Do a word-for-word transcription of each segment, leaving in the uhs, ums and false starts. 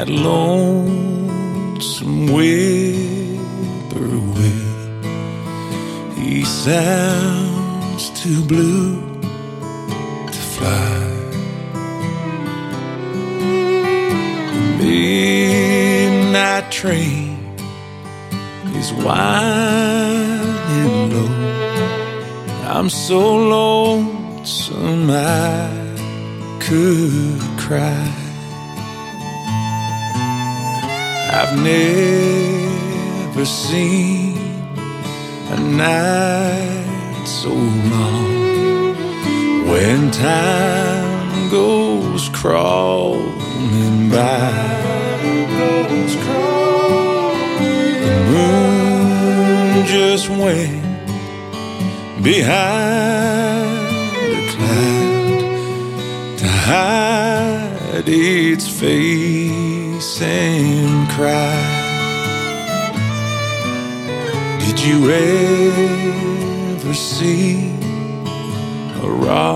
that lonesome whippoorwill. He sounds too blue to fly. The midnight train is winding low. I'm so lonesome I could cry. I've never seen a night so long when time goes crawling by. The moon just went behind a cloud to hide its face and cry. Did you ever see a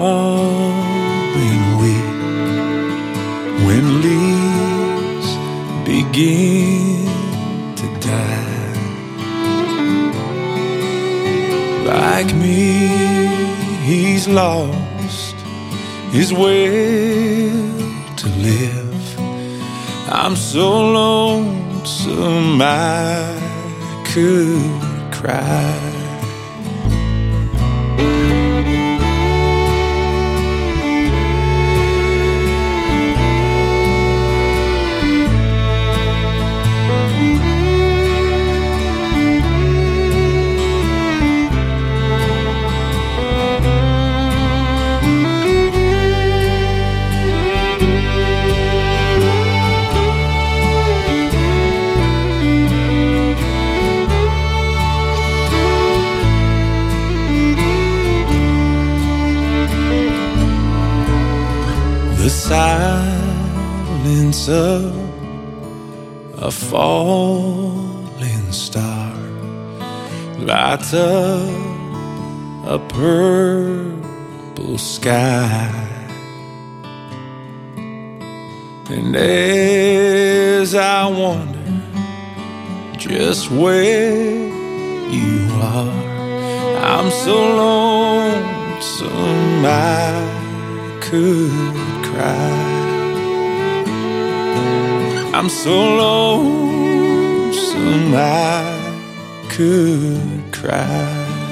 robin weep when leaves begin to die? Like me, he's lost his will to live. I'm so lonesome I could cry. The silence of a falling star lights up a purple sky. And as I wonder just where you are, I'm so lonesome I could cry. I'm so lonesome I could cry.